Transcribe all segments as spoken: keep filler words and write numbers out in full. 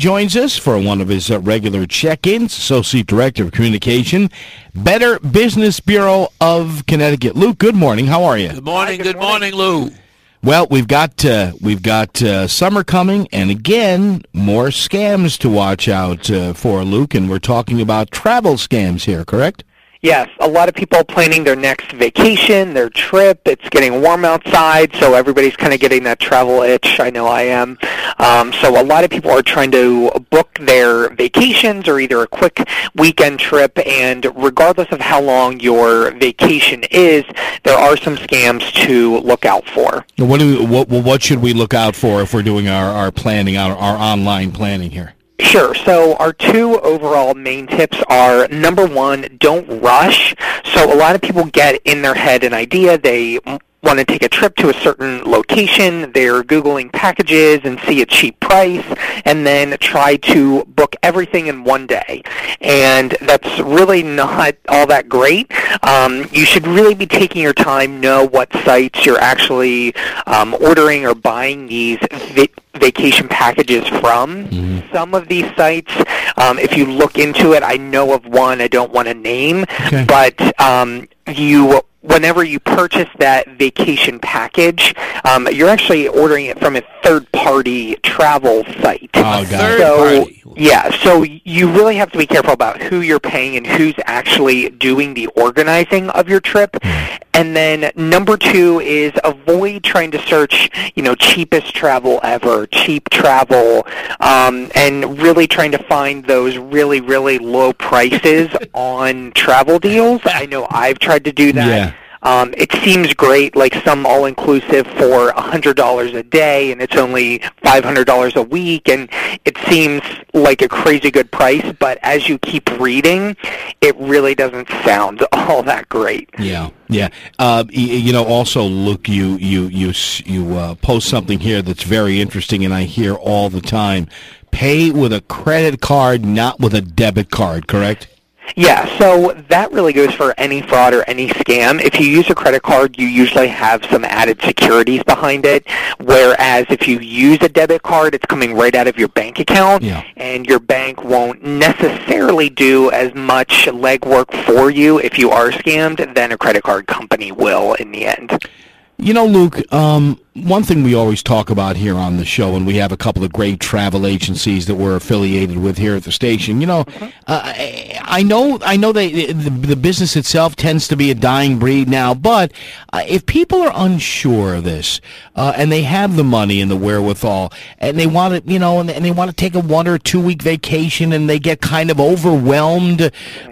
joins us for one of his uh, regular check-ins, Associate Director of Communication, Better Business Bureau of Connecticut. Luke, good morning. How are you? Good morning. Hi, good, good morning. morning, Lou. Well, we've got uh, we've got uh, summer coming, and again, more scams to watch out uh, for, Luke. And we're talking about travel scams here, correct? Yes, a lot of people planning their next vacation, their trip. It's getting warm outside, so everybody's kind of getting that travel itch. I know I am. Um, so a lot of people are trying to book their vacations or either a quick weekend trip, and regardless of how long your vacation is, there are some scams to look out for. What do we, what what should we look out for if we're doing our, our planning, our, our online planning here? Sure. So our two overall main tips are, number one, don't rush. So a lot of people get in their head an idea. They want to take a trip to a certain location. They're Googling packages and see a cheap price and then try to book everything in one day. And that's really not all that great. Um, you should really be taking your time, know what sites you're actually um, ordering or buying these vi- vacation packages from. Mm-hmm. Some of these sites, um, if you look into it, I know of one I don't want to name, okay. but um, you... whenever you purchase that vacation package, um, you're actually ordering it from a third-party travel site. Oh, God. So, yeah, so you really have to be careful about who you're paying and who's actually doing the organizing of your trip. And then number two is avoid trying to search, you know, cheapest travel ever, cheap travel, um, and really trying to find those really, really low prices on travel deals. I know I've tried to do that. Yeah. Um, it seems great, like some all-inclusive for one hundred dollars a day, and it's only five hundred dollars a week, and it seems like a crazy good price, but as you keep reading, it really doesn't sound all that great. Yeah, yeah. Uh, you know, also, look, you you you you uh, post something here that's very interesting, and I hear all the time, pay with a credit card, not with a debit card, correct? Yeah, so that really goes for any fraud or any scam. If you use a credit card, you usually have some added securities behind it, whereas if you use a debit card, it's coming right out of your bank account, yeah. and your bank won't necessarily do as much legwork for you if you are scammed than a credit card company will in the end. You know, Luke, um, one thing we always talk about here on the show, and we have a couple of great travel agencies that we're affiliated with here at the station. You know, uh, I, I know, I know they, the, the business itself tends to be a dying breed now, but uh, if people are unsure of this uh, and they have the money and the wherewithal, and they want to, you know, and, and they want to take a one or two week vacation, and they get kind of overwhelmed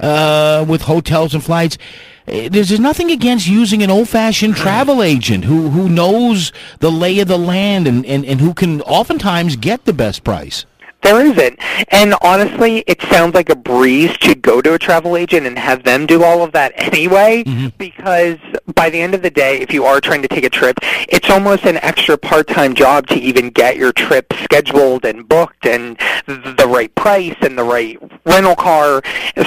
uh, with hotels and flights. There's, there's nothing against using an old-fashioned travel agent who, who knows the lay of the land and, and, and who can oftentimes get the best price. There isn't. And honestly, it sounds like a breeze to go to a travel agent and have them do all of that anyway, mm-hmm. because by the end of the day, if you are trying to take a trip, it's almost an extra part-time job to even get your trip scheduled and booked and the right price and the right rental car.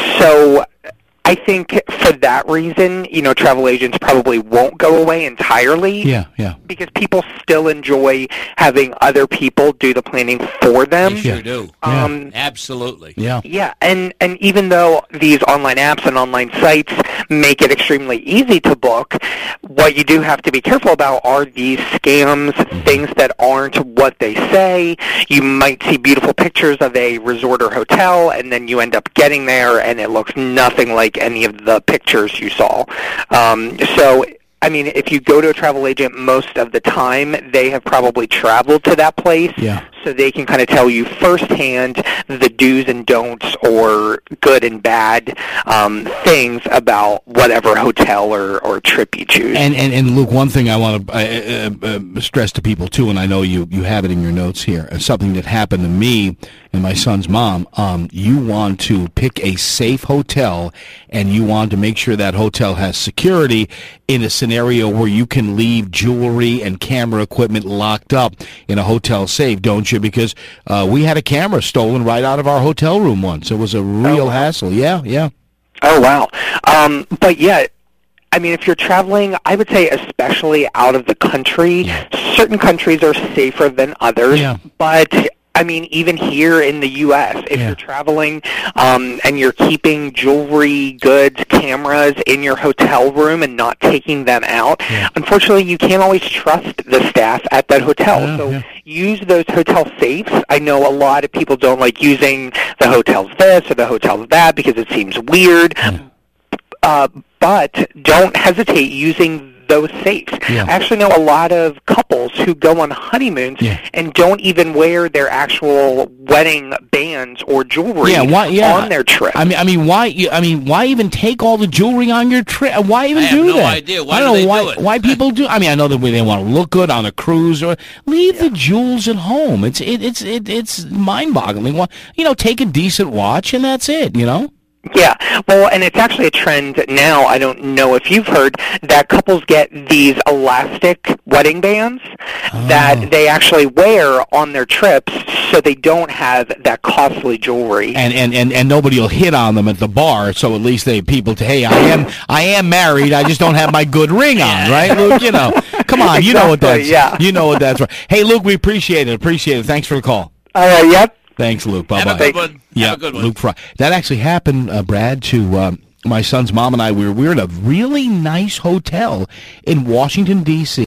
So I think for that reason, you know, travel agents probably won't go away entirely. Yeah, yeah. Because people still enjoy having other people do the planning for them. They sure do. Um, yeah. Absolutely. Yeah. Yeah, and, and even though these online apps and online sites make it extremely easy to book, what you do have to be careful about are these scams, mm-hmm. things that aren't what they say. You might see beautiful pictures of a resort or hotel, and then you end up getting there, and it looks nothing like any of the pictures you saw. Um, so, I mean, if you go to a travel agent most of the time, they have probably traveled to that place, yeah. so they can kind of tell you firsthand the do's and don'ts or good and bad um, things about whatever hotel or, or trip you choose. And, and, and Luke, one thing I want to uh, uh, stress to people, too, and I know you, you have it in your notes here, uh, something that happened to me and my son's mom. Um, you want to pick a safe hotel, and you want to make sure that hotel has security in a scenario where you can leave jewelry and camera equipment locked up in a hotel safe, don't you? Because uh, we had a camera stolen right out of our hotel room once. It was a real oh, wow. hassle. Yeah, yeah. Oh, wow. Um, but, yeah, I mean, if you're traveling, I would say especially out of the country, certain countries are safer than others, yeah. but I mean, even here in the U S, if Yeah. you're traveling um, and you're keeping jewelry, goods, cameras in your hotel room and not taking them out, Yeah. unfortunately, you can't always trust the staff at that hotel. Yeah, so yeah. use those hotel safes. I know a lot of people don't like using the hotel's this or the hotel's that because it seems weird. Yeah. Uh, but don't hesitate using those safes. Yeah. I actually know a lot of couples who go on honeymoons Yeah. and don't even wear their actual wedding bands or jewelry Yeah, why, yeah. on their trip. I mean, I mean, why? you- I mean, why even take all the jewelry on your trip? Why even I have do no that? idea. Why I do don't they know why. do it? Why people do? I mean, I know that they want to look good on a cruise, or leave the jewels at home. It's it, it's it, it's mind-boggling. Why- You know, take a decent watch and that's it. You know. Yeah, well, and it's actually a trend now, I don't know if you've heard, that couples get these elastic wedding bands Oh. that they actually wear on their trips so they don't have that costly jewelry. And, and, and, and nobody will hit on them at the bar, so at least they people say, hey, I am I am married, I just don't have my good ring on, right, Luke? You know, come on, you know what that's Exactly, yeah. you know what that's right. Hey, Luke, we appreciate it, appreciate it. Thanks for the call. All right, yep. Thanks, Luke. Bye Have bye. a good one. Yeah, Have a good one. Luke Fry. That actually happened, uh, Brad, to uh, my son's mom and I. We were we were in a really nice hotel in Washington D C